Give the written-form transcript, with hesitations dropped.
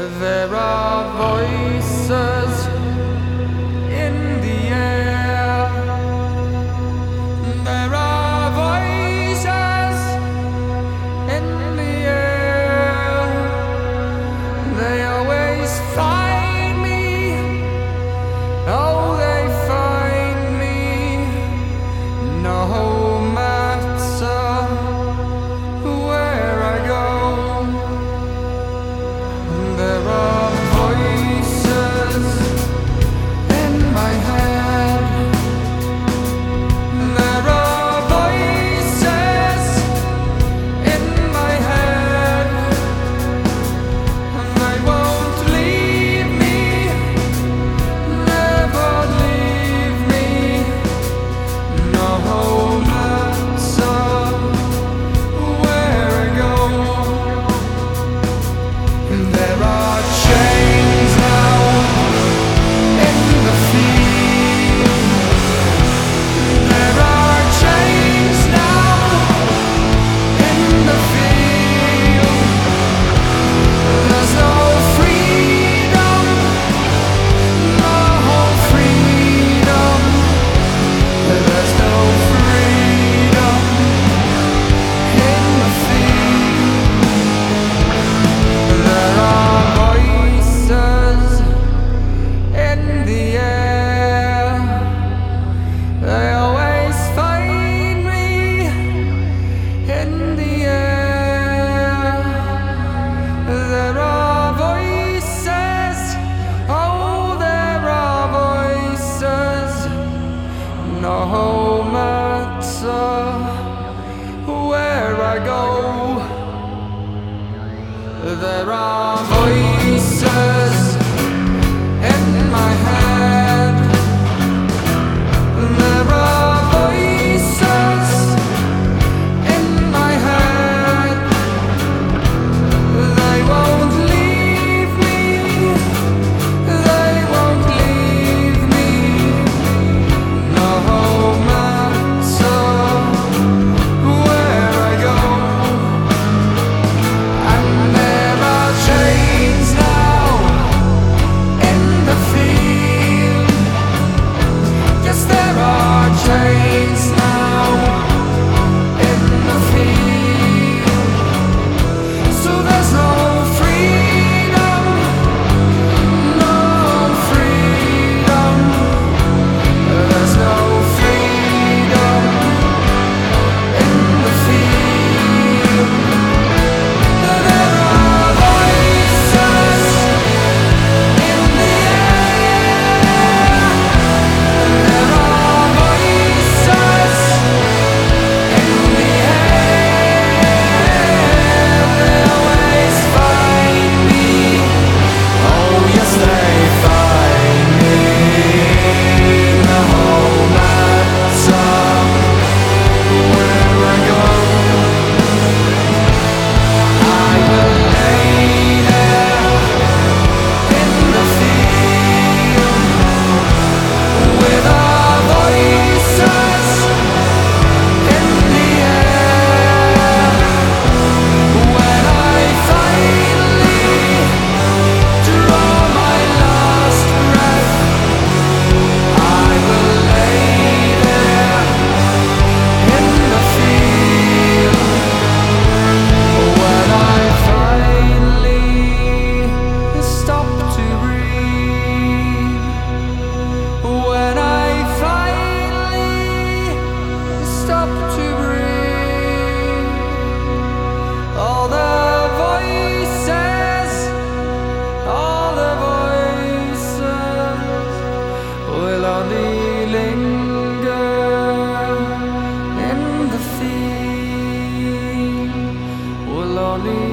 There are voices in the air. There are voices in the air. They always find me. Oh, they find me. No matter where I go. There are voices in my head. There are voices in my head. They won't leave me, never leave me, no matter where I go. There are chains now in the field. There are chains now in the field. There's no freedom, no freedom. There's no freedom in the field. There are voices in the air. They always find me in the air. There are voices, oh, there are voices, no matter where I go. There are voices in my head. There are voices in my head. They won't leave me. They won't leave me, no matter where I go. And there are chains now in the field. Yes, there are chains now in the field. So there's no freedom, no freedom. There's no freedom in the field. There are voices in the air. There are voices in the air. They always find me. Oh, yes, they find me. No matter where I go, I will lay there in the field with our voices in the air. When I finally draw my last breath, I will lay there in the field. When I finally stop to breathe. When I finally stop to breathe. All the voices will only linger in the field. Will only